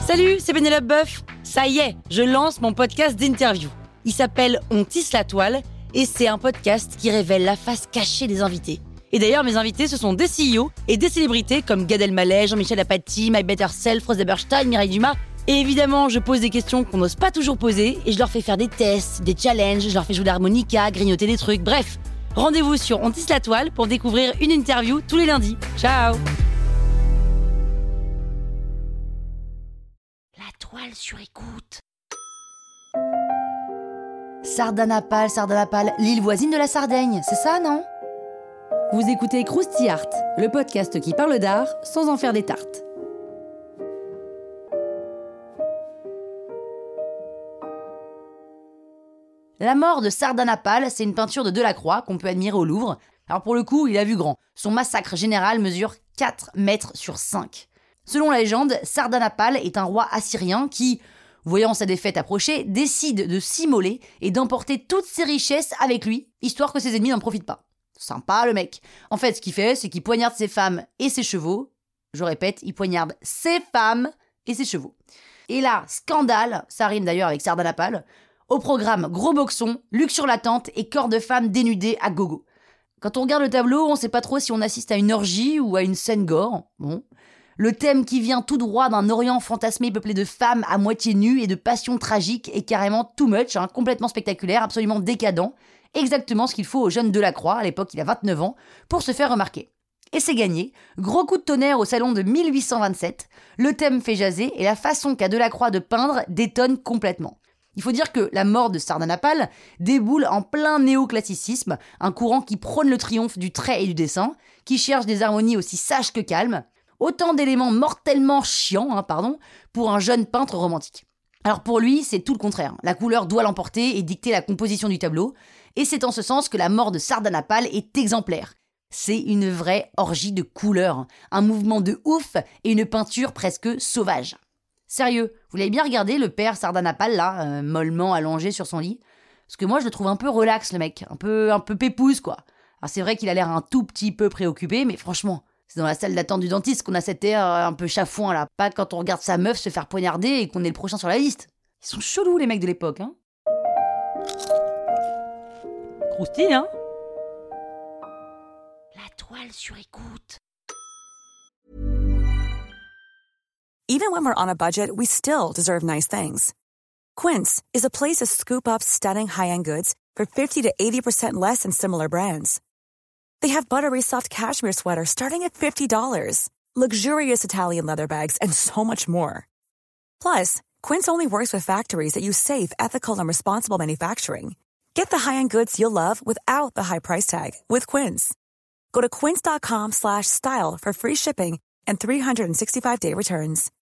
Salut, c'est Pénélope Boeuf. Ça y est, je lance mon podcast d'interview. Il s'appelle On tisse la toile et c'est un podcast qui révèle la face cachée des invités. Et d'ailleurs, mes invités, ce sont des CEO et des célébrités comme Gad Elmaleh, Jean-Michel Apathy, My Better Self, Rose Eberstein, Mireille Dumas. Et évidemment, je pose des questions qu'on n'ose pas toujours poser et je leur fais faire des tests, des challenges, je leur fais jouer d'harmonica, grignoter des trucs, bref. Rendez-vous sur On tisse la toile pour découvrir une interview tous les lundis. Ciao! La toile sur écoute. Sardanapale, l'île voisine de la Sardaigne, c'est ça, non? Vous écoutez Krusty Art, le podcast qui parle d'art sans en faire des tartes. La mort de Sardanapale, c'est une peinture de Delacroix qu'on peut admirer au Louvre. Alors pour le coup, il a vu grand. Son massacre général mesure 4 mètres sur 5. Selon la légende, Sardanapale est un roi assyrien qui, voyant sa défaite approcher, décide de s'immoler et d'emporter toutes ses richesses avec lui, histoire que ses ennemis n'en profitent pas. Sympa le mec. En fait, ce qu'il fait, c'est qu'il poignarde ses femmes et ses chevaux. Je répète, il poignarde ses femmes et ses chevaux. Et là, scandale, ça rime d'ailleurs avec Sardanapale. Au programme, gros boxon, luxure latente et corps de femme dénudés à gogo. Quand on regarde le tableau, on sait pas trop si on assiste à une orgie ou à une scène gore. Bon. Le thème qui vient tout droit d'un Orient fantasmé peuplé de femmes à moitié nues et de passions tragiques est carrément too much, complètement spectaculaire, absolument décadent. Exactement ce qu'il faut au jeune Delacroix, à l'époque il a 29 ans, pour se faire remarquer. Et c'est gagné, gros coup de tonnerre au salon de 1827, le thème fait jaser et la façon qu'a Delacroix de peindre détonne complètement. Il faut dire que la mort de Sardanapale déboule en plein néoclassicisme, un courant qui prône le triomphe du trait et du dessin, qui cherche des harmonies aussi sages que calmes, autant d'éléments mortellement chiants, pour un jeune peintre romantique. Alors pour lui, c'est tout le contraire. La couleur doit l'emporter et dicter la composition du tableau, et c'est en ce sens que la mort de Sardanapale est exemplaire. C'est une vraie orgie de couleurs, un mouvement de ouf et une peinture presque sauvage. Sérieux, vous l'avez bien regardé le père Sardanapale là, mollement allongé sur son lit? Parce que moi je le trouve un peu relax le mec, un peu pépouze quoi. Alors c'est vrai qu'il a l'air un tout petit peu préoccupé, mais franchement, c'est dans la salle d'attente du dentiste qu'on a cet air un peu chafouin là, pas quand on regarde sa meuf se faire poignarder et qu'on est le prochain sur la liste. Ils sont chelous les mecs de l'époque, hein. Croustille, hein. La toile sur écoute. Even when we're on a budget, we still deserve nice things. Quince is a place to scoop up stunning high-end goods for 50 to 80% less than similar brands. They have buttery soft cashmere sweaters starting at $50, luxurious Italian leather bags, and so much more. Plus, Quince only works with factories that use safe, ethical, and responsible manufacturing. Get the high-end goods you'll love without the high price tag with Quince. Go to quince.com/style for free shipping and 365-day returns.